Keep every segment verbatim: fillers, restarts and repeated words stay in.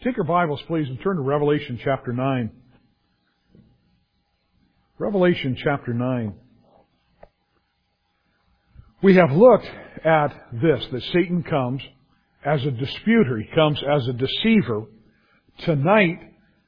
Take your Bibles, please, and turn to Revelation chapter nine. Revelation chapter nine. We have looked at this, that Satan comes as a disputer. He comes as a deceiver. Tonight,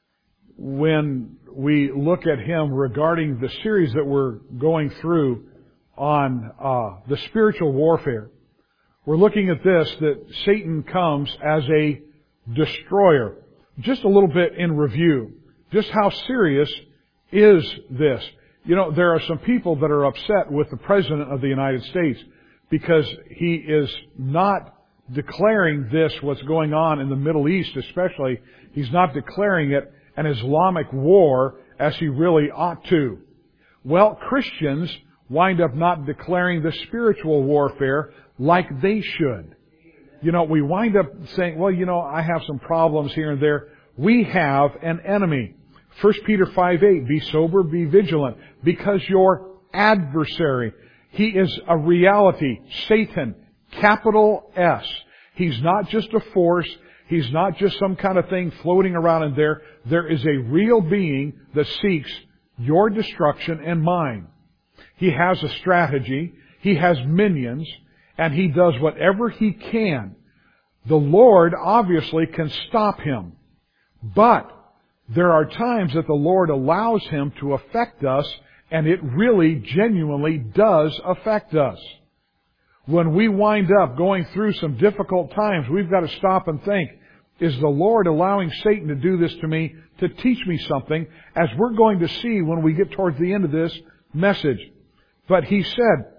when we look at him regarding the series that we're going through on uh, the spiritual warfare, we're looking at this, that Satan comes as a destroyer. Just a little bit in review. Just how serious is this? You know, there are some people that are upset with the President of the United States because he is not declaring this, what's going on in the Middle East especially. He's not declaring it an Islamic war as he really ought to. Well, Christians wind up not declaring the spiritual warfare like they should. You know, we wind up saying, well, you know, I have some problems here and there. We have an enemy. First Peter five eight, be sober, be vigilant, because your adversary, he is a reality. Satan, capital S. He's not just a force. He's not just some kind of thing floating around in there. There is a real being that seeks your destruction and mine. He has a strategy. He has minions. And he does whatever he can. The Lord obviously can stop him. But there are times that the Lord allows him to affect us, and it really genuinely does affect us. When we wind up going through some difficult times, we've got to stop and think, is the Lord allowing Satan to do this to me to teach me something, as we're going to see when we get towards the end of this message. But he said,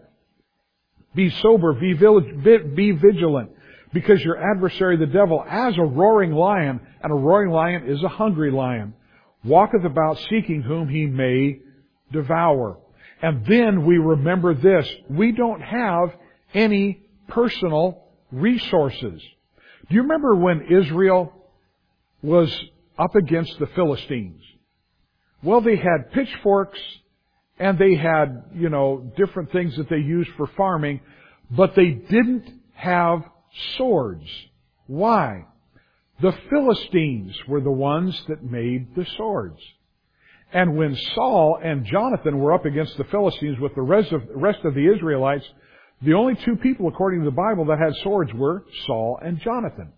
be sober, be vigilant, because your adversary, the devil, as a roaring lion, and a roaring lion is a hungry lion, walketh about seeking whom he may devour. And then we remember this, we don't have any personal resources. Do you remember when Israel was up against the Philistines? Well, they had pitchforks, and they had, you know, different things that they used for farming, but they didn't have swords. Why? The Philistines were the ones that made the swords. And when Saul and Jonathan were up against the Philistines with the rest of, rest of the Israelites, the only two people, according to the Bible, that had swords were Saul and Jonathan.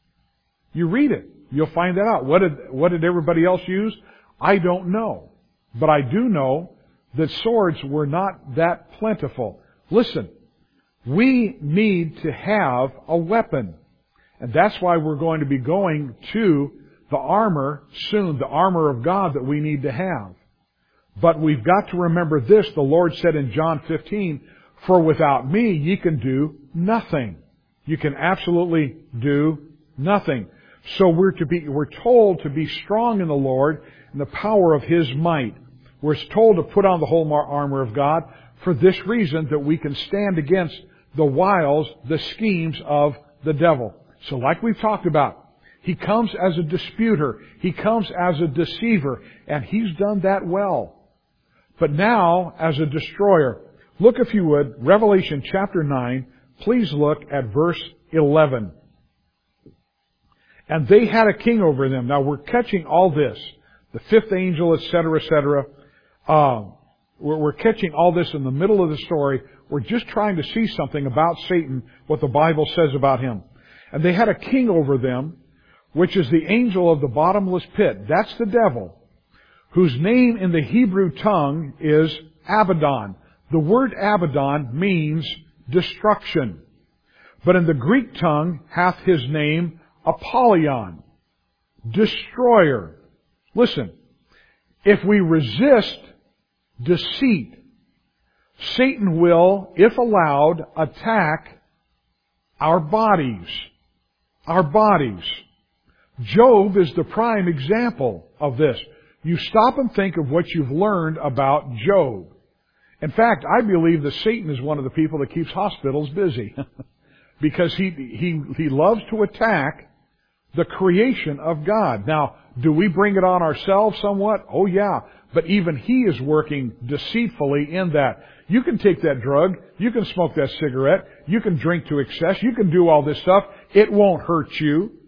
You read it. You'll find that out. What did, what did everybody else use? I don't know. But I do know that swords were not that plentiful. Listen, we need to have a weapon. And that's why we're going to be going to the armor soon, the armor of God that we need to have. But we've got to remember this, the Lord said in John fifteen, for without me ye can do nothing. You can absolutely do nothing. So we're to be, we're told to be strong in the Lord and the power of His might. We're told to put on the whole armor of God for this reason, that we can stand against the wiles, the schemes of the devil. So like we've talked about, he comes as a disputer. He comes as a deceiver. And he's done that well. But now, as a destroyer. Look, if you would, Revelation chapter nine. Please look at verse eleven. And they had a king over them. Now we're catching all this. The fifth angel, et cetera, et cetera. Uh, we're, we're catching all this in the middle of the story. We're just trying to see something about Satan, what the Bible says about him. And they had a king over them, which is the angel of the bottomless pit. That's the devil, whose name in the Hebrew tongue is Abaddon. The word Abaddon means destruction. But in the Greek tongue hath his name Apollyon, destroyer. Listen, if we resist deceit, Satan will, if allowed, attack our bodies. Our bodies. Job is the prime example of this. You stop and think of what you've learned about Job. In fact, I believe that Satan is one of the people that keeps hospitals busy. Because he, he, he loves to attack the creation of God. Now, do we bring it on ourselves somewhat? Oh yeah. But even he is working deceitfully in that. You can take that drug. You can smoke that cigarette. You can drink to excess. You can do all this stuff. It won't hurt you.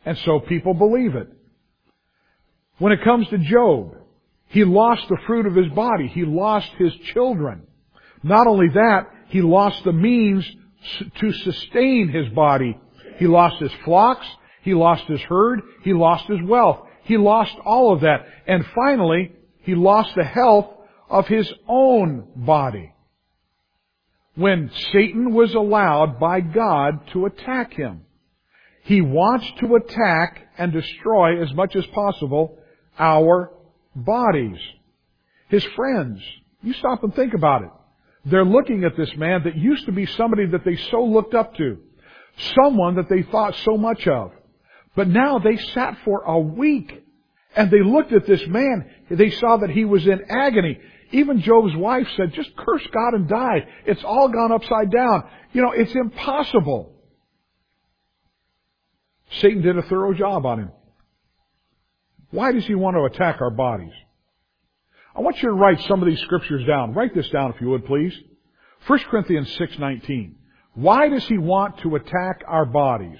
And so people believe it. When it comes to Job, he lost the fruit of his body. He lost his children. Not only that, he lost the means to sustain his body. He lost his flocks. He lost his herd. He lost his wealth. He lost all of that. And finally, he lost the health of his own body. When Satan was allowed by God to attack him, he wants to attack and destroy as much as possible our bodies. His friends, you stop and think about it. They're looking at this man that used to be somebody that they so looked up to, someone that they thought so much of. But now they sat for a week and they looked at this man. They saw that he was in agony. Even Job's wife said, just curse God and die. It's all gone upside down. You know, it's impossible. Satan did a thorough job on him. Why does he want to attack our bodies? I want you to write some of these scriptures down. Write this down if you would, please. First Corinthians six nineteen. Why does he want to attack our bodies?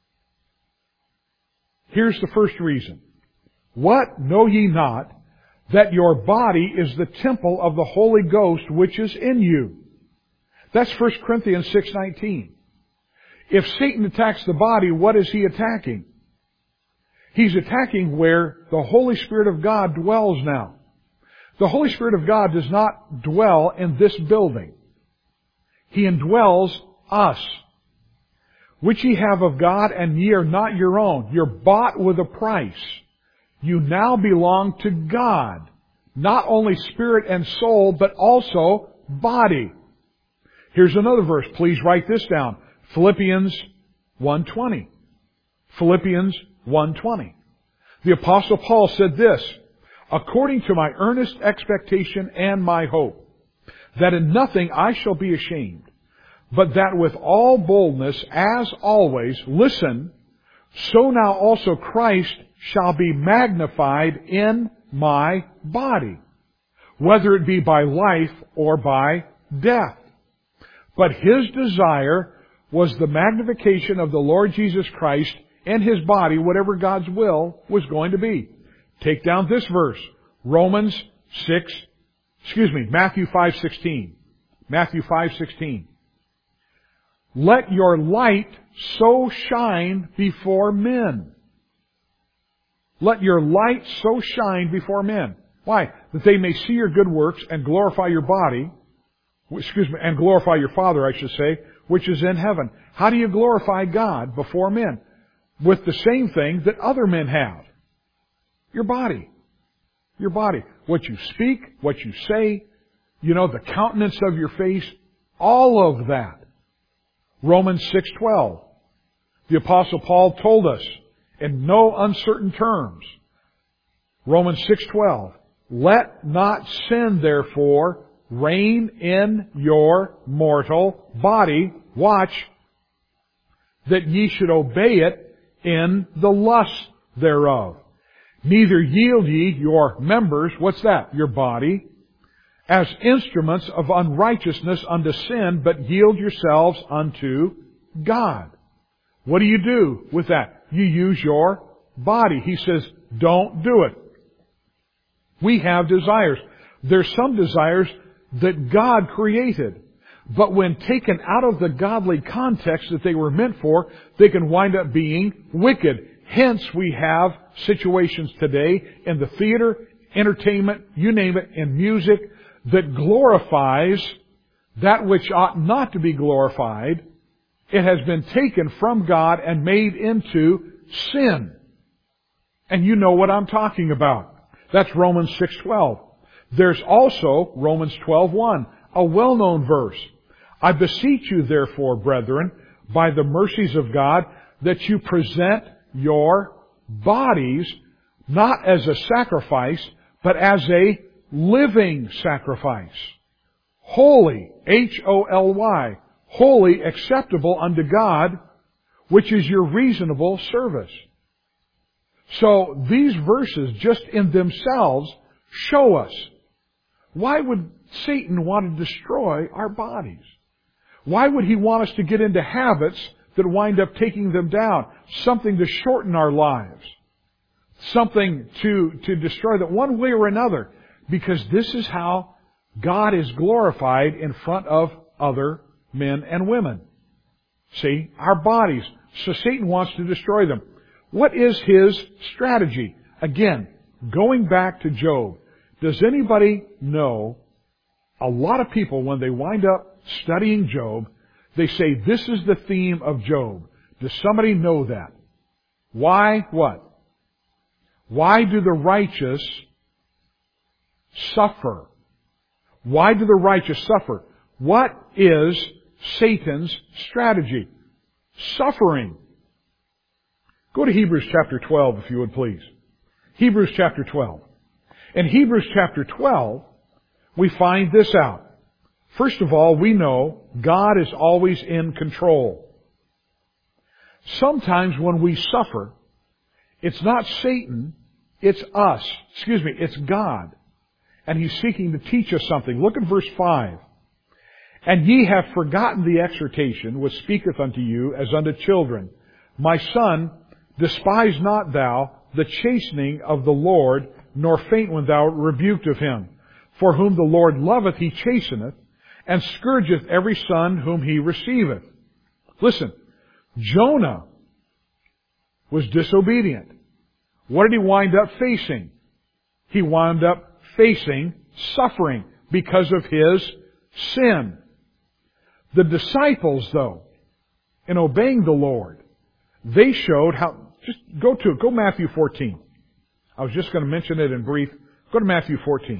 Here's the first reason. What know ye not, that your body is the temple of the Holy Ghost which is in you? That's First Corinthians six nineteen. If Satan attacks the body, what is he attacking? He's attacking where the Holy Spirit of God dwells now. The Holy Spirit of God does not dwell in this building. He indwells us, which ye have of God, and ye are not your own. You're bought with a price. You now belong to God. Not only spirit and soul, but also body. Here's another verse. Please write this down. Philippians one twenty. Philippians one twenty. The Apostle Paul said this, according to my earnest expectation and my hope, that in nothing I shall be ashamed, but that with all boldness, as always, listen, so now also Christ shall be magnified in my body, whether it be by life or by death. But his desire was the magnification of the Lord Jesus Christ in his body, whatever God's will was going to be. Take down this verse, Romans six, excuse me, Matthew five sixteen. Matthew five sixteen. Let your light so shine before men. Let your light so shine before men. Why? That they may see your good works and glorify your body, excuse me, and glorify your Father, I should say, which is in heaven. How do you glorify God before men? With the same thing that other men have. Your body. Your body. What you speak, what you say, you know, the countenance of your face, all of that. Romans six twelve. The Apostle Paul told us in no uncertain terms. Romans six twelve. Let not sin therefore reign in your mortal body. Watch. That ye should obey it in the lust thereof. Neither yield ye your members, what's that? Your body, as instruments of unrighteousness unto sin, but yield yourselves unto God. What do you do with that? You use your body. He says, don't do it. We have desires. There's some desires that God created. But when taken out of the godly context that they were meant for, they can wind up being wicked. Hence, we have situations today in the theater, entertainment, you name it, in music, that glorifies that which ought not to be glorified. It has been taken from God and made into sin. And you know what I'm talking about. That's Romans six twelve. There's also Romans twelve one, a well-known verse. I beseech you, therefore, brethren, by the mercies of God, that you present your bodies not as a sacrifice, but as a living sacrifice. Holy, H O L Y, holy, acceptable unto God, which is your reasonable service. So these verses just in themselves show us, why would Satan want to destroy our bodies? Why would he want us to get into habits that wind up taking them down. Something to shorten our lives. Something to, to destroy them one way or another. Because this is how God is glorified in front of other men and women. See? Our bodies. So Satan wants to destroy them. What is his strategy? Again, going back to Job. Does anybody know, a lot of people, when they wind up studying Job, they say, this is the theme of Job. Does somebody know that? Why what? Why do the righteous suffer? Why do the righteous suffer? What is Satan's strategy? Suffering. Go to Hebrews chapter twelve, if you would please. Hebrews chapter twelve. In Hebrews chapter twelve, we find this out. First of all, we know God is always in control. Sometimes when we suffer, it's not Satan, it's us. Excuse me, it's God. And He's seeking to teach us something. Look at verse five. And ye have forgotten the exhortation which speaketh unto you as unto children. My son, despise not thou the chastening of the Lord, nor faint when thou art rebuked of Him. For whom the Lord loveth, He chasteneth, and scourgeth every son whom He receiveth. Listen, Jonah was disobedient. What did he wind up facing? He wound up facing suffering because of his sin. The disciples, though, in obeying the Lord, they showed how... Just go to it. Go Matthew fourteen. I was just going to mention it in brief. Go to Matthew fourteen.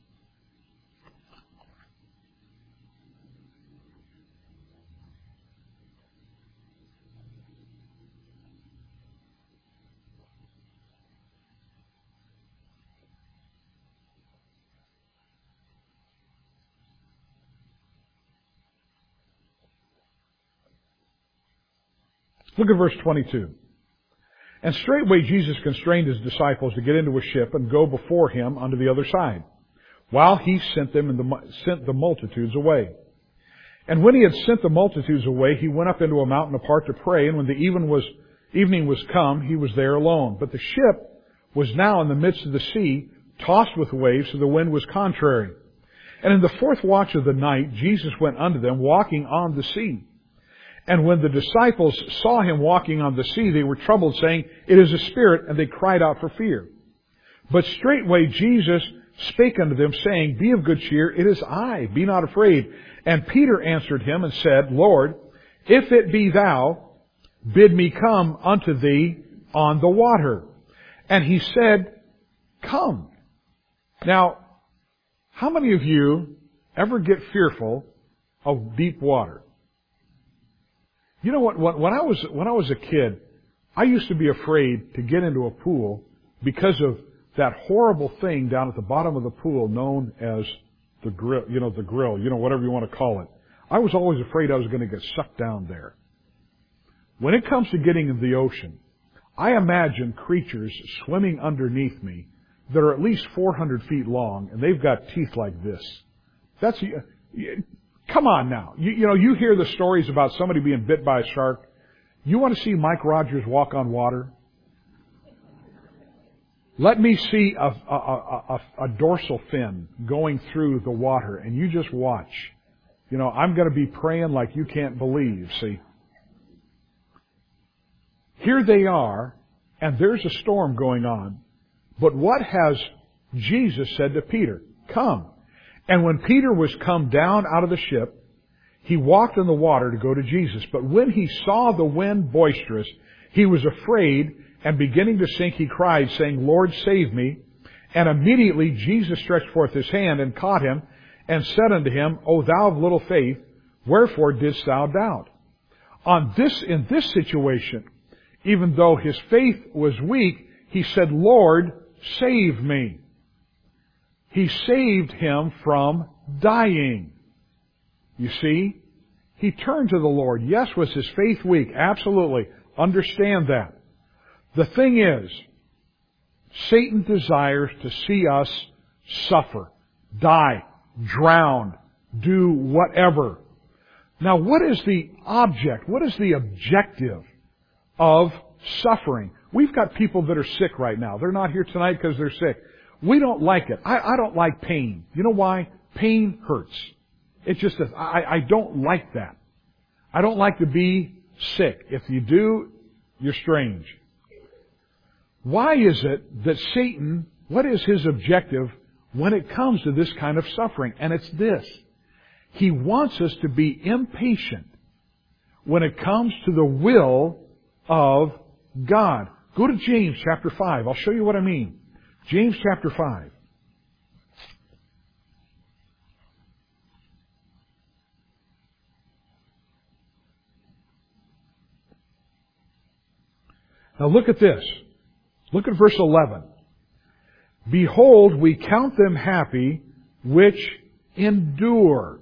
Look at verse twenty-two. And straightway Jesus constrained His disciples to get into a ship and go before Him unto the other side, while He sent them and the, sent the multitudes away. And when He had sent the multitudes away, He went up into a mountain apart to pray, and when the even was, evening was come, He was there alone. But the ship was now in the midst of the sea, tossed with waves, so the wind was contrary. And in the fourth watch of the night, Jesus went unto them, walking on the sea. And when the disciples saw Him walking on the sea, they were troubled, saying, It is a spirit, and they cried out for fear. But straightway Jesus spake unto them, saying, Be of good cheer, it is I, be not afraid. And Peter answered Him and said, Lord, if it be Thou, bid me come unto Thee on the water. And He said, Come. Now, how many of you ever get fearful of deep water? You know what? When I was when I was a kid, I used to be afraid to get into a pool because of that horrible thing down at the bottom of the pool known as the grill. You know, the grill. You know, whatever you want to call it. I was always afraid I was going to get sucked down there. When it comes to getting in the ocean, I imagine creatures swimming underneath me that are at least four hundred feet long, and they've got teeth like this. That's. Come on now. You, you know, you hear the stories about somebody being bit by a shark. You want to see Mike Rogers walk on water? Let me see a, a, a, a, a dorsal fin going through the water, and you just watch. You know, I'm going to be praying like you can't believe, see. Here they are, and there's a storm going on. But what has Jesus said to Peter? Come. And when Peter was come down out of the ship, he walked in the water to go to Jesus. But when he saw the wind boisterous, he was afraid, and beginning to sink, he cried, saying, Lord, save me. And immediately Jesus stretched forth His hand and caught him, and said unto him, O thou of little faith, wherefore didst thou doubt? On this, in this situation, even though his faith was weak, he said, Lord, save me. He saved him from dying. You see? He turned to the Lord. Yes, was his faith weak? Absolutely. Understand that. The thing is, Satan desires to see us suffer, die, drown, do whatever. Now, what is the object? What is the objective of suffering? We've got people that are sick right now. They're not here tonight because they're sick. We don't like it. I, I don't like pain. You know why? Pain hurts. It just does. I, I don't like that. I don't like to be sick. If you do, you're strange. Why is it that Satan, what is his objective when it comes to this kind of suffering? And it's this. He wants us to be impatient when it comes to the will of God. Go to James chapter five. I'll show you what I mean. James chapter five. Now look at this. Look at verse eleven. Behold, we count them happy which endure.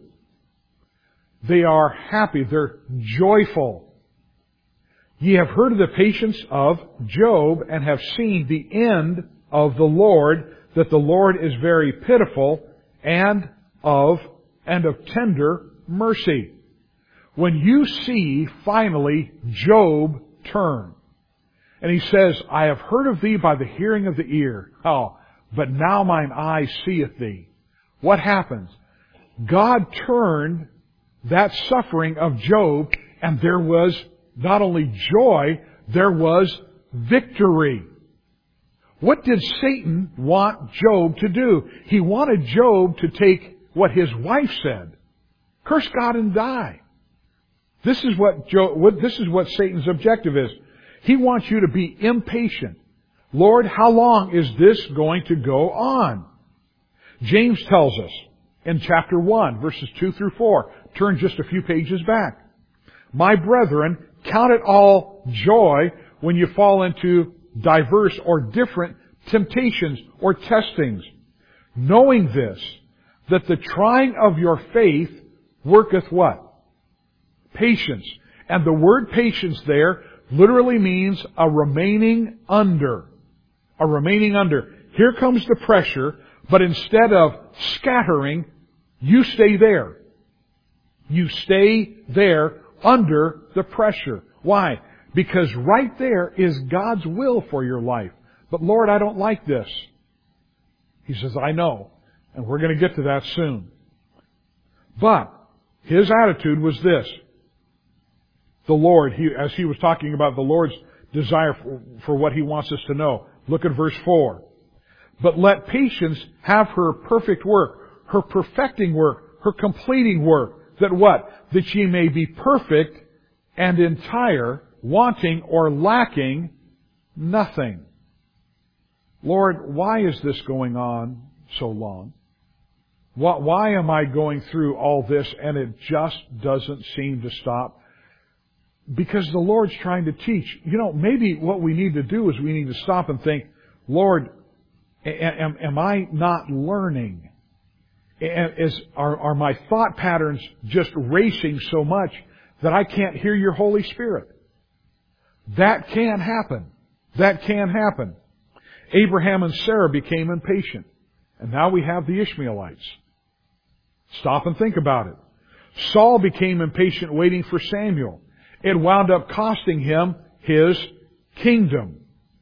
They are happy. They're joyful. Ye have heard of the patience of Job and have seen the end of the Lord, that the Lord is very pitiful and of, and of tender mercy. When you see finally Job turn, and he says, I have heard of thee by the hearing of the ear. Oh, but now mine eye seeth thee. What happens? God turned that suffering of Job, and there was not only joy, there was victory. What did Satan want Job to do? He wanted Job to take what his wife said. Curse God and die. This is what Job, what, this is what Satan's objective is. He wants you to be impatient. Lord, how long is this going to go on? James tells us in chapter one, verses two through four. Turn just a few pages back. My brethren, count it all joy when you fall into diverse or different temptations or testings, knowing this, that the trying of your faith worketh what? Patience. And the word patience there literally means a remaining under. A remaining under. Here comes the pressure, but instead of scattering, you stay there. You stay there under the pressure. Why? Because right there is God's will for your life. But Lord, I don't like this. He says, I know. And we're going to get to that soon. But his attitude was this. The Lord, he, as he was talking about the Lord's desire for, for what He wants us to know. Look at verse four. But let patience have her perfect work, her perfecting work, her completing work. That what? That ye may be perfect and entire, wanting or lacking nothing. Lord, why is this going on so long? Why am I going through all this and it just doesn't seem to stop? Because the Lord's trying to teach. You know, maybe what we need to do is we need to stop and think, Lord, am, am I not learning? Is, are, are my thought patterns just racing so much that I can't hear your Holy Spirit? That can happen. That can happen. Abraham and Sarah became impatient. And now we have the Ishmaelites. Stop and think about it. Saul became impatient waiting for Samuel. It wound up costing him his kingdom.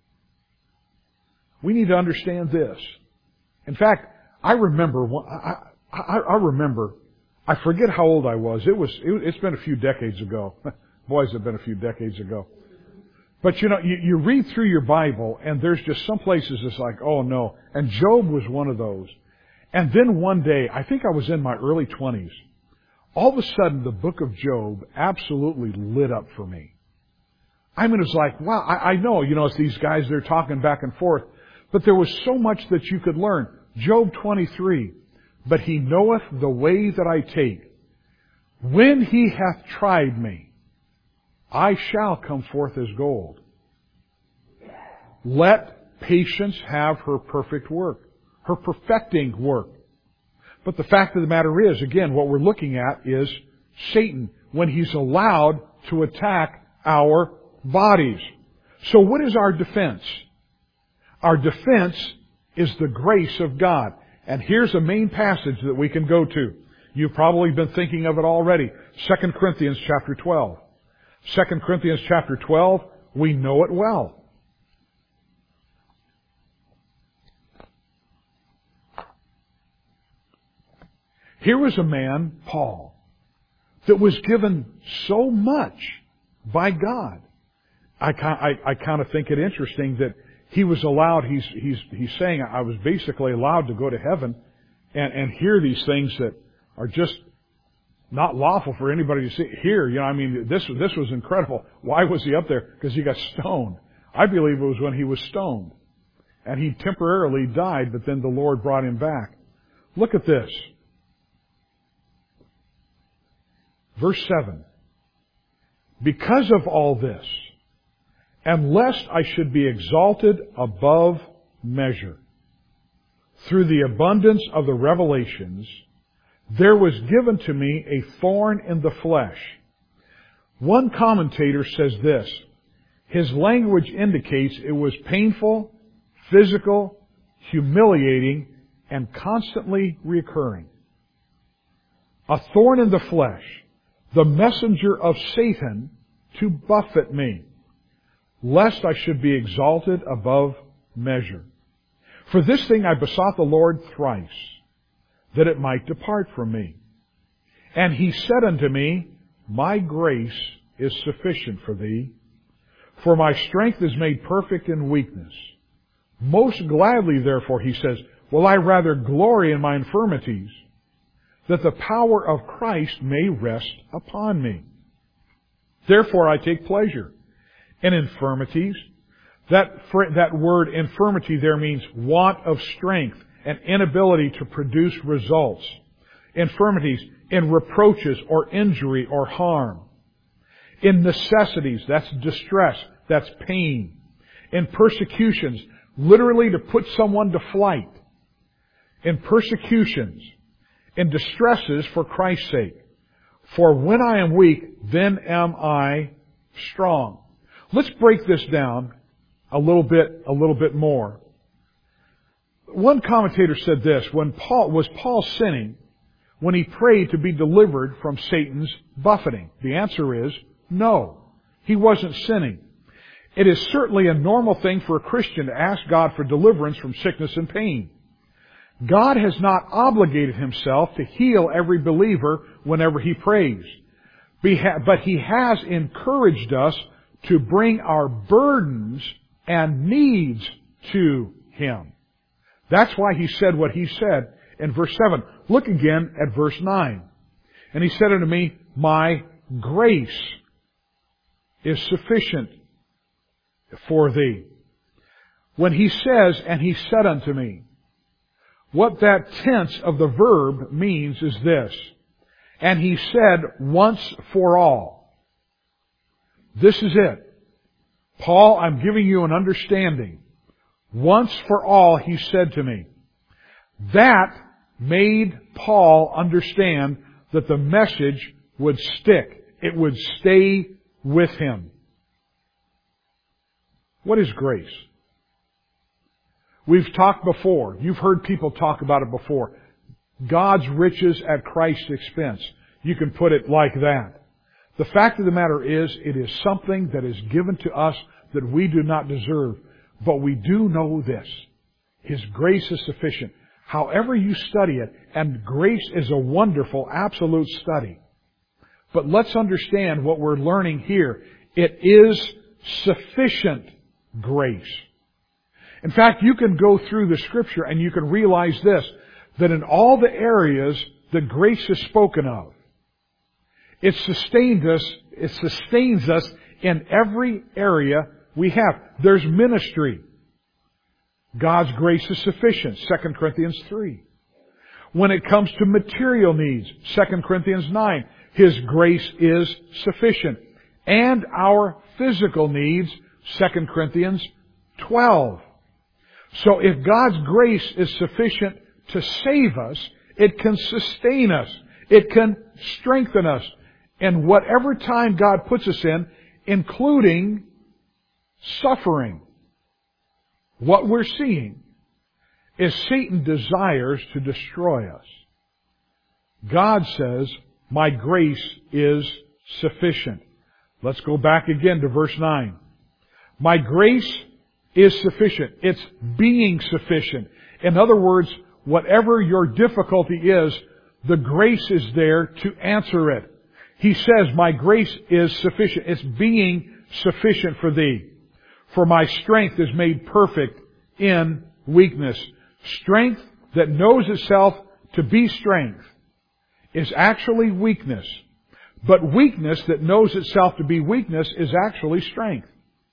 We need to understand this. In fact, I remember, I, I, I remember, I forget how old I was. It was, it, it's been a few decades ago. Boys, have been a few decades ago. But you know, you, you read through your Bible and there's just some places it's like, oh no. And Job was one of those. And then one day, I think I was in my early twenties, all of a sudden the book of Job absolutely lit up for me. I mean, it's like, wow, I, I know, you know, it's these guys, they're talking back and forth, but there was so much that you could learn. Job twenty-three, but he knoweth the way that I take. When he hath tried me, I shall come forth as gold. Let patience have her perfect work, her perfecting work. But the fact of the matter is, again, what we're looking at is Satan when he's allowed to attack our bodies. So what is our defense? Our defense is the grace of God. And here's a main passage that we can go to. You've probably been thinking of it already. Second Corinthians chapter twelve. Second Corinthians chapter twelve, we know it well. Here was a man, Paul, that was given so much by God. I, I, I kind of think it interesting that he was allowed, he's, he's, he's saying, I was basically allowed to go to heaven and, and hear these things that are just not lawful for anybody to see. Hear, you know, I mean, this, this was incredible. Why was he up there? Because he got stoned. I believe it was when he was stoned. And he temporarily died, but then the Lord brought him back. Look at this. Verse seven. Because of all this, and lest I should be exalted above measure, through the abundance of the revelations, there was given to me a thorn in the flesh. One commentator says this. His language indicates it was painful, physical, humiliating, and constantly recurring. A thorn in the flesh, the messenger of Satan to buffet me, lest I should be exalted above measure. For this thing I besought the Lord thrice, that it might depart from me. And He said unto me, My grace is sufficient for thee, for my strength is made perfect in weakness. Most gladly, therefore, He says, will I rather glory in my infirmities, that the power of Christ may rest upon me. Therefore I take pleasure in infirmities. That, that word infirmity there means want of strength and inability to produce results. Infirmities in reproaches or injury or harm. In necessities, that's distress, that's pain. In persecutions, literally to put someone to flight. In persecutions, in distresses for Christ's sake. For when I am weak, then am I strong. Let's break this down a little bit, a little bit more. One commentator said this, when Paul, was Paul sinning when he prayed to be delivered from Satan's buffeting? The answer is no. He wasn't sinning. It is certainly a normal thing for a Christian to ask God for deliverance from sickness and pain. God has not obligated Himself to heal every believer whenever he prays. But He has encouraged us to bring our burdens and needs to Him. That's why He said what He said in verse seven. Look again at verse nine. And He said unto me, My grace is sufficient for thee. When He says, and He said unto me, what that tense of the verb means is this. And He said once for all. This is it. Paul, I'm giving you an understanding. Once for all, He said to me. That made Paul understand that the message would stick. It would stay with him. What is grace? We've talked before. You've heard people talk about it before. God's riches at Christ's expense. You can put it like that. The fact of the matter is, it is something that is given to us that we do not deserve. But we do know this. His grace is sufficient. However you study it, and grace is a wonderful, absolute study. But let's understand what we're learning here. It is sufficient grace. In fact, you can go through the Scripture and you can realize this, that in all the areas that grace is spoken of, it sustains us, it sustains us in every area we have. There's ministry. God's grace is sufficient, Second Corinthians three. When it comes to material needs, Second Corinthians nine, His grace is sufficient. And our physical needs, Second Corinthians twelve. So if God's grace is sufficient to save us, it can sustain us. It can strengthen us in whatever time God puts us in, including suffering. What we're seeing is Satan desires to destroy us. God says, my grace is sufficient. Let's go back again to verse nine. My grace is sufficient. It's being sufficient. In other words, whatever your difficulty is, the grace is there to answer it. He says, my grace is sufficient. It's being sufficient for thee. For my strength is made perfect in weakness. Strength that knows itself to be strength is actually weakness. But weakness that knows itself to be weakness is actually strength.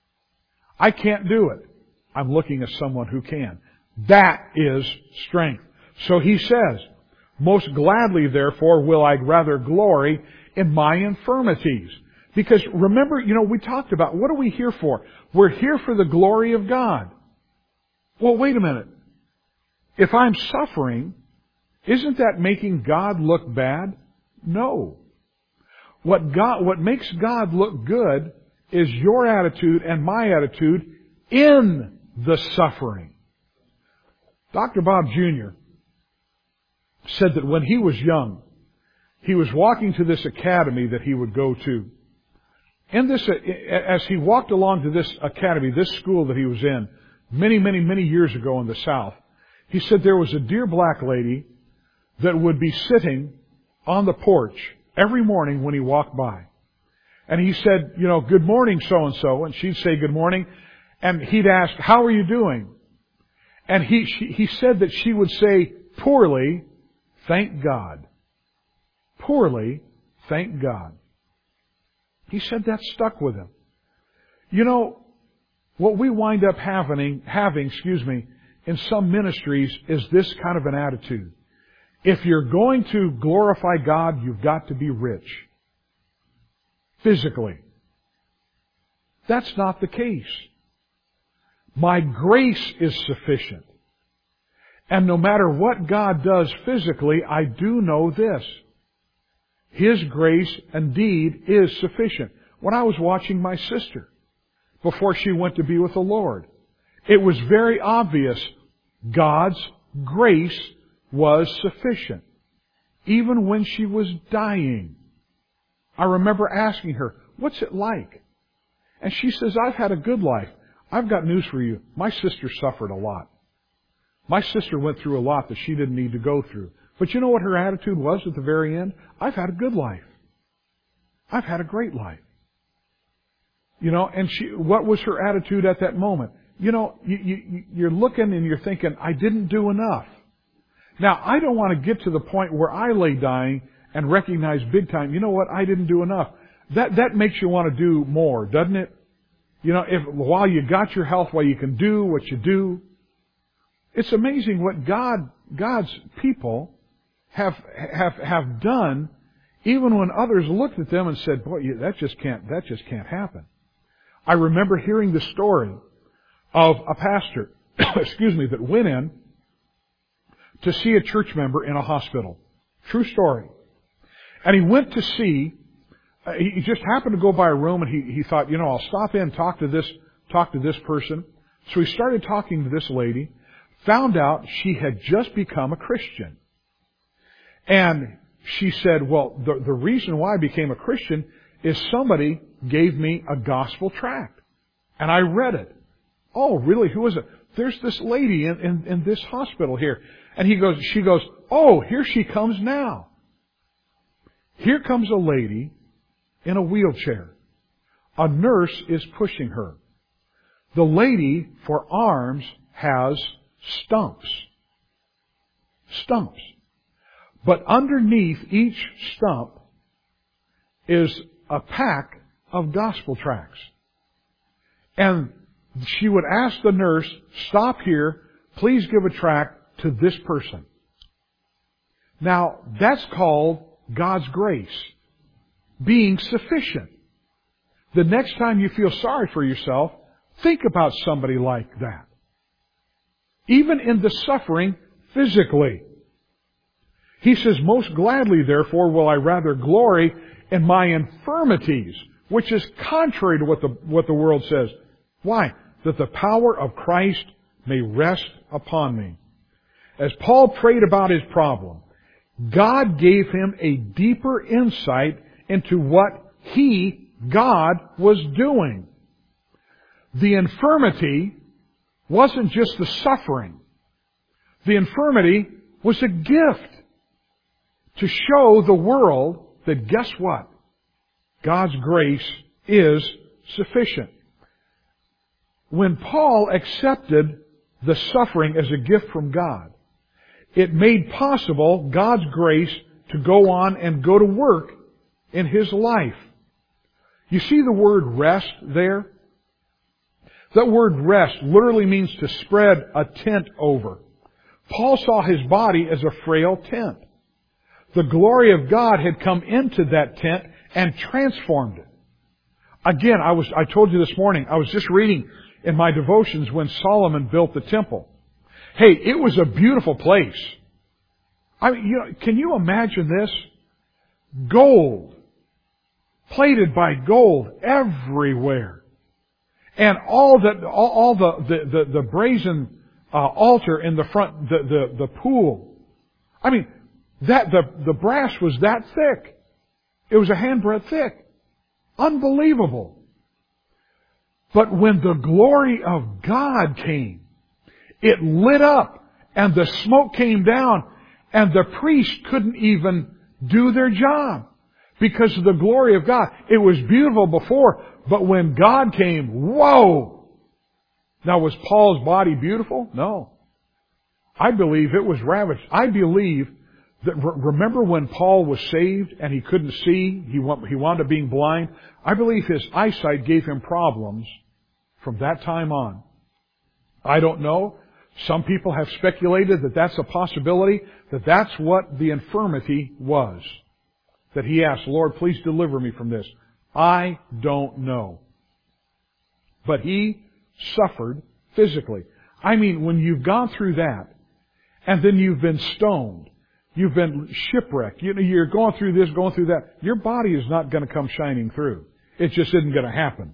I can't do it. I'm looking at someone who can. That is strength. So he says, most gladly, therefore, will I rather glory in my infirmities. Because remember, you know, we talked about, what are we here for? We're here for the glory of God. Well, wait a minute. If I'm suffering, isn't that making God look bad? No. What God, what makes God look good is your attitude and my attitude in the suffering. Doctor Bob Junior said that when he was young, he was walking to this academy that he would go to. In this, as he walked along to this academy, this school that he was in, many, many, many years ago in the South, he said there was a dear black lady that would be sitting on the porch every morning when he walked by. And he said, you know, good morning, so-and-so. And she'd say good morning. And he'd ask, how are you doing? And he, she, he said that she would say, poorly, thank God. Poorly, thank God. He said that stuck with him. You know, what we wind up having, having, excuse me, in some ministries is this kind of an attitude. If you're going to glorify God, you've got to be rich. Physically. That's not the case. My grace is sufficient. And no matter what God does physically, I do know this. His grace indeed is sufficient. When I was watching my sister, before she went to be with the Lord, it was very obvious God's grace was sufficient. Even when she was dying. I remember asking her, what's it like? And she says, I've had a good life. I've got news for you. My sister suffered a lot. My sister went through a lot that she didn't need to go through. But you know what her attitude was at the very end? I've had a good life. I've had a great life. You know, and she, what was her attitude at that moment? You know, you, you, you're looking and you're thinking, I didn't do enough. Now, I don't want to get to the point where I lay dying and recognize big time, you know what, I didn't do enough. That, that makes you want to do more, doesn't it? You know, if, while you got your health, while you can do what you do. It's amazing what God, God's people have, have, have done, even when others looked at them and said, boy, that just can't, that just can't happen. I remember hearing the story of a pastor, excuse me, that went in to see a church member in a hospital. True story. And he went to see, uh, he just happened to go by a room and he, he thought, you know, I'll stop in, talk to this, talk to this person. So he started talking to this lady, found out she had just become a Christian. And she said, well, the, the reason why I became a Christian is somebody gave me a gospel tract. And I read it. Oh, really? Who is it? There's this lady in, in, in this hospital here. And he goes, she goes, oh, here she comes now. Here comes a lady in a wheelchair. A nurse is pushing her. The lady, for arms, has stumps. Stumps. But underneath each stump is a pack of gospel tracts. And she would ask the nurse, stop here, please give a tract to this person. Now, that's called God's grace. Being sufficient. The next time you feel sorry for yourself, think about somebody like that. Even in the suffering physically. He says, most gladly, therefore, will I rather glory in my infirmities, which is contrary to what the, what the world says. Why? That the power of Christ may rest upon me. As Paul prayed about his problem, God gave him a deeper insight into what He, God, was doing. The infirmity wasn't just the suffering. The infirmity was a gift to show the world that, guess what? God's grace is sufficient. When Paul accepted the suffering as a gift from God, it made possible God's grace to go on and go to work in his life. You see the word rest there? That word rest literally means to spread a tent over. Paul saw his body as a frail tent. The glory of God had come into that tent and transformed it. Again, I was, I told you this morning, I was just reading in my devotions when Solomon built the temple. Hey, it was a beautiful place. I mean, you know, can you imagine this? Gold. Plated by gold everywhere. And all the, all, all the, the, the, the brazen uh, altar in the front, the, the, the pool. I mean, that, the, the brass was that thick. It was a handbreadth thick. Unbelievable. But when the glory of God came, it lit up and the smoke came down and the priest couldn't even do their job because of the glory of God. It was beautiful before, but when God came, whoa! Now, was Paul's body beautiful? No. I believe it was ravaged. I believe that, remember when Paul was saved and he couldn't see, he wound up being blind? I believe his eyesight gave him problems from that time on. I don't know. Some people have speculated that that's a possibility, that that's what the infirmity was. That he asked, Lord, please deliver me from this. I don't know. But he suffered physically. I mean, when you've gone through that, and then you've been stoned, you've been shipwrecked, you know, you're going through this, going through that, your body is not going to come shining through. It just isn't going to happen.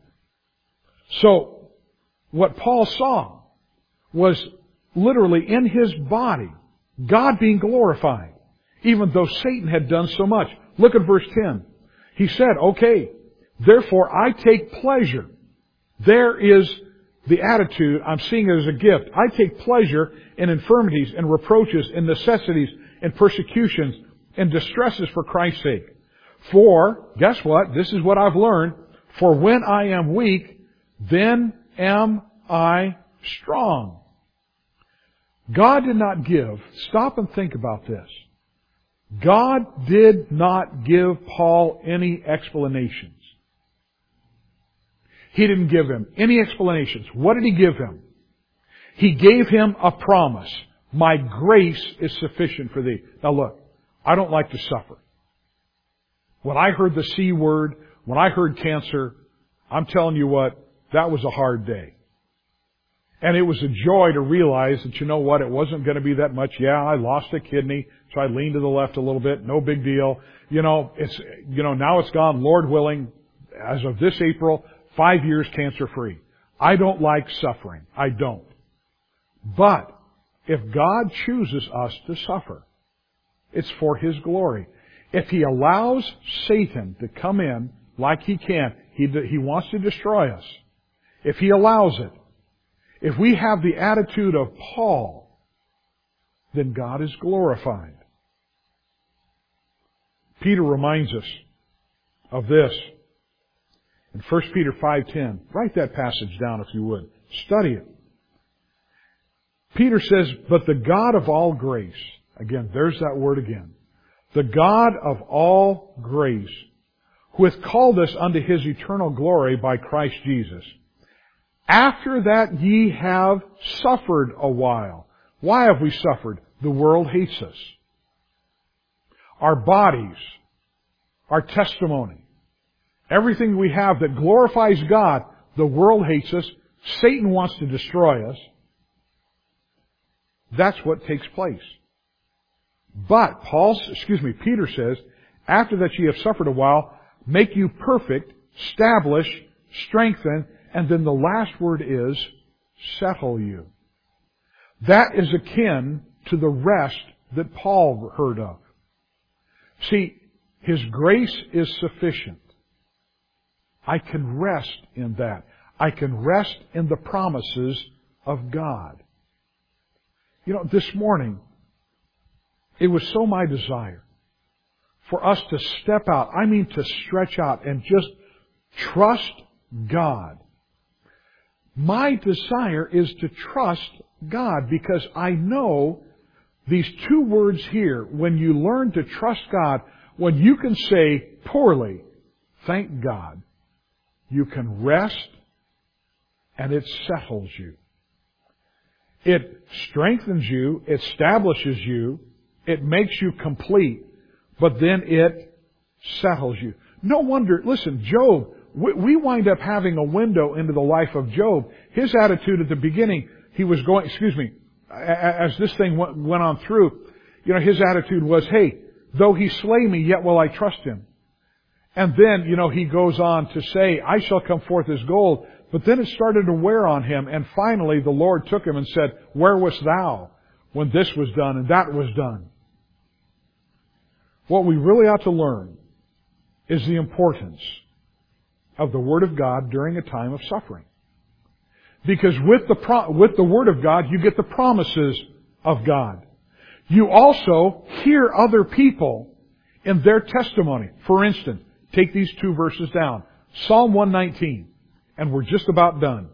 So, what Paul saw was literally in his body, God being glorified, even though Satan had done so much. Look at verse ten. He said, okay, therefore I take pleasure. There is the attitude, I'm seeing it as a gift. I take pleasure in infirmities and reproaches and necessities and persecutions and distresses for Christ's sake. For, guess what? This is what I've learned. For when I am weak, then am I strong. God did not give, stop and think about this. God did not give Paul any explanations. He didn't give him any explanations. What did He give him? He gave him a promise. My grace is sufficient for thee. Now look, I don't like to suffer. When I heard the C word, when I heard cancer, I'm telling you what, that was a hard day. And it was a joy to realize that, you know what, it wasn't going to be that much. Yeah, I lost a kidney, so I leaned to the left a little bit. No big deal. You know, it's, you know, now it's gone, Lord willing, as of this April, five years cancer free. I don't like suffering. I don't. But if God chooses us to suffer, it's for His glory. If He allows Satan to come in like he can, he, he wants to destroy us. If He allows it, if we have the attitude of Paul, then God is glorified. Peter reminds us of this in First Peter five ten. Write that passage down if you would. Study it. Peter says, but the God of all grace, again, there's that word again. The God of all grace, who hath called us unto His eternal glory by Christ Jesus, after that ye have suffered a while. Why have we suffered? The world hates us. Our bodies, our testimony, everything we have that glorifies God, the world hates us. Satan wants to destroy us. That's what takes place. But Paul, excuse me, Peter says, after that ye have suffered a while, make you perfect, establish, strengthen, and then the last word is, settle you. That is akin to the rest that Paul heard of. See, His grace is sufficient. I can rest in that. I can rest in the promises of God. You know, this morning, it was so my desire for us to step out, I mean to stretch out and just trust God. My desire is to trust God because I know these two words here, when you learn to trust God, when you can say poorly, thank God, you can rest and it settles you. It strengthens you, it establishes you, it makes you complete, but then it settles you. No wonder, listen, Job, we wind up having a window into the life of Job. His attitude at the beginning, he was going, excuse me, as this thing went on through, you know, his attitude was, hey, though he slay me, yet will I trust him. And then, you know, he goes on to say, I shall come forth as gold. But then it started to wear on him, and finally the Lord took him and said, where wast thou when this was done and that was done? What we really ought to learn is the importance of the Word of God during a time of suffering. Because with the pro- with the Word of God, you get the promises of God. You also hear other people in their testimony. For instance, take these two verses down. Psalm one nineteen. And we're just about done.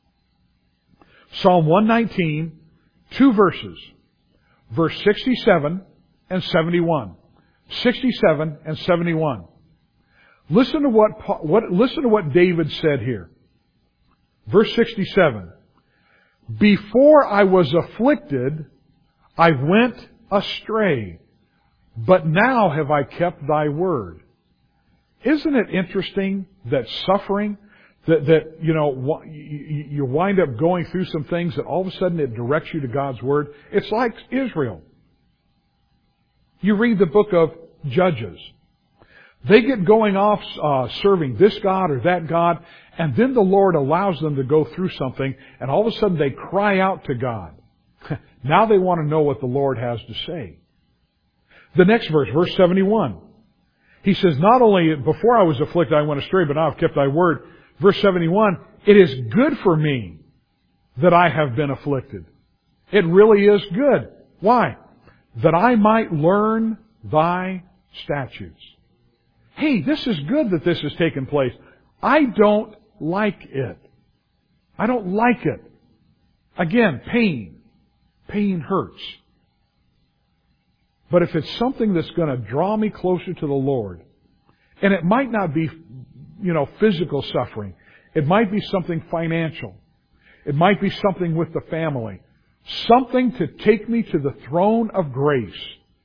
Psalm one nineteen, two verses. Verse sixty-seven and seventy-one. sixty-seven and seventy-one. Listen to what, what, listen to what David said here. Verse sixty-seven. Before I was afflicted, I went astray, but now have I kept thy word. Isn't it interesting that suffering, that, that, you know, you wind up going through some things that all of a sudden it directs you to God's word? It's like Israel. You read the book of Judges. They get going off uh, serving this God or that God, and then the Lord allows them to go through something, and all of a sudden they cry out to God. Now they want to know what the Lord has to say. The next verse, verse seventy-one. He says, not only before I was afflicted I went astray, but now I've kept thy word. Verse seventy-one, it is good for me that I have been afflicted. It really is good. Why? That I might learn thy statutes. Hey, this is good that this has taken place. I don't like it. I don't like it. Again, pain. Pain hurts. But if it's something that's going to draw me closer to the Lord, and it might not be, you know, physical suffering. It might be something financial. It might be something with the family. Something to take me to the throne of grace.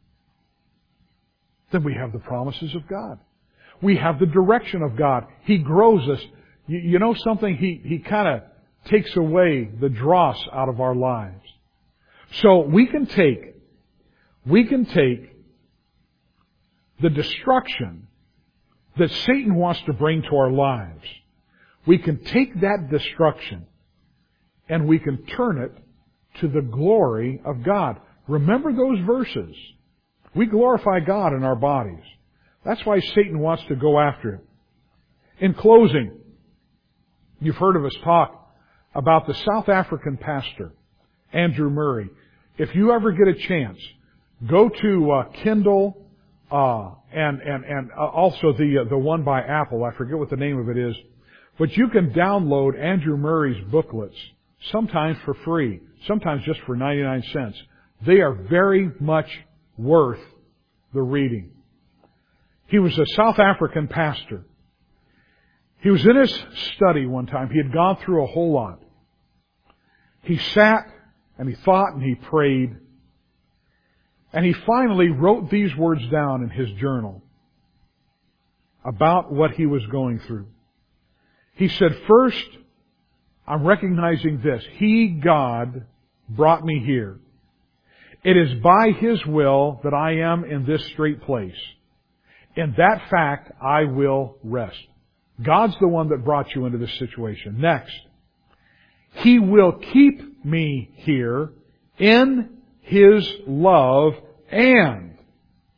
Then we have the promises of God. We have the direction of God. He grows us. You, you know something? He, he kind of takes away the dross out of our lives. So we can take, we can take the destruction that Satan wants to bring to our lives. We can take that destruction and we can turn it to the glory of God. Remember those verses. We glorify God in our bodies. That's why Satan wants to go after it. In closing, you've heard of us talk about the South African pastor, Andrew Murray. If you ever get a chance, go to uh, Kindle uh, and and and uh, also the uh, the one by Apple. I forget what the name of it is, but you can download Andrew Murray's booklets, sometimes for free, sometimes just for ninety-nine cents. They are very much worth the reading. He was a South African pastor. He was in his study one time. He had gone through a whole lot. He sat and he thought and he prayed. And he finally wrote these words down in his journal about what he was going through. He said, first, I'm recognizing this. He, God, brought me here. It is by His will that I am in this straight place. In that fact, I will rest. God's the one that brought you into this situation. Next, He will keep me here in His love and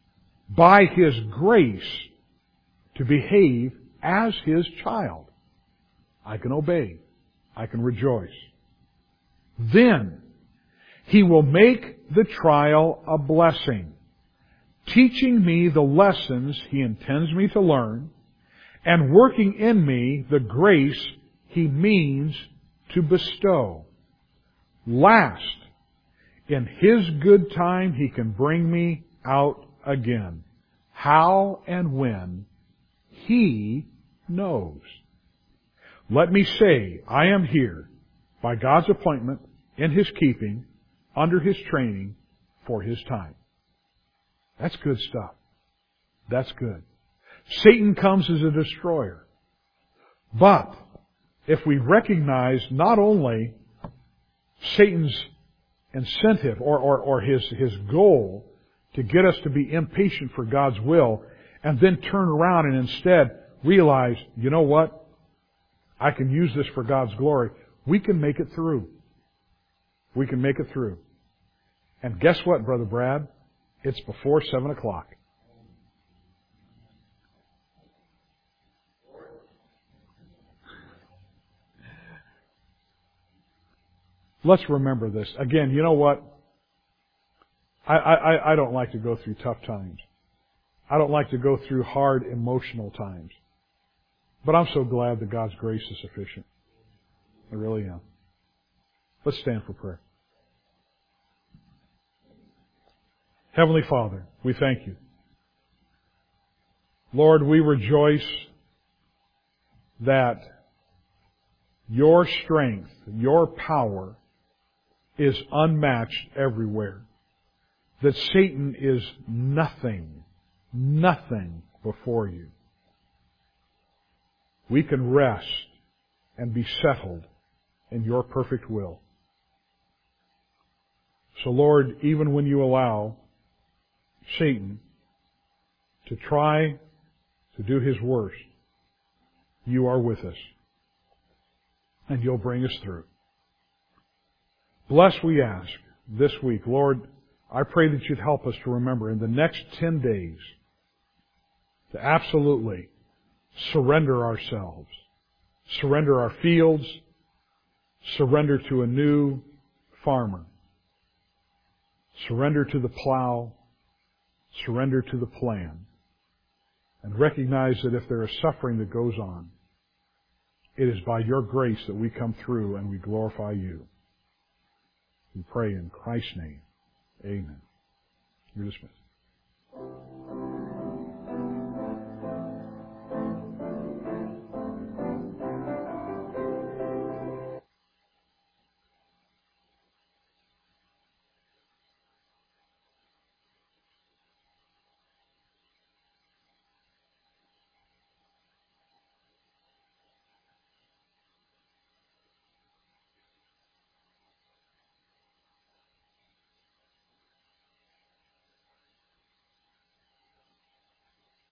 by His grace to behave as His child, I can obey. I can rejoice. Then He will make the trial a blessing, teaching me the lessons He intends me to learn, and working in me the grace He means to bestow. Last, in His good time, He can bring me out again. How and when, He knows. Let me say, I am here by God's appointment, in His keeping, under His training, for His time. That's good stuff. That's good. Satan comes as a destroyer. But if we recognize not only Satan's incentive or, or, or his, his goal to get us to be impatient for God's will, and then turn around and instead realize, you know what? I can use this for God's glory. We can make it through. We can make it through. And guess what, Brother Brad? It's before seven o'clock. Let's remember this. Again, you know what? I, I, I don't like to go through tough times. I don't like to go through hard emotional times. But I'm so glad that God's grace is sufficient. I really am. Let's stand for prayer. Heavenly Father, we thank You. Lord, we rejoice that Your strength, Your power is unmatched everywhere. That Satan is nothing, nothing before You. We can rest and be settled in Your perfect will. So Lord, even when You allow Satan to try to do his worst, You are with us. And You'll bring us through. Bless, we ask, this week. Lord, I pray that You'd help us to remember in the next ten days to absolutely surrender ourselves, surrender our fields, surrender to a new farmer, surrender to the plow, surrender to the plan, and recognize that if there is suffering that goes on, it is by Your grace that we come through and we glorify You. We pray in Christ's name. Amen. You're dismissed.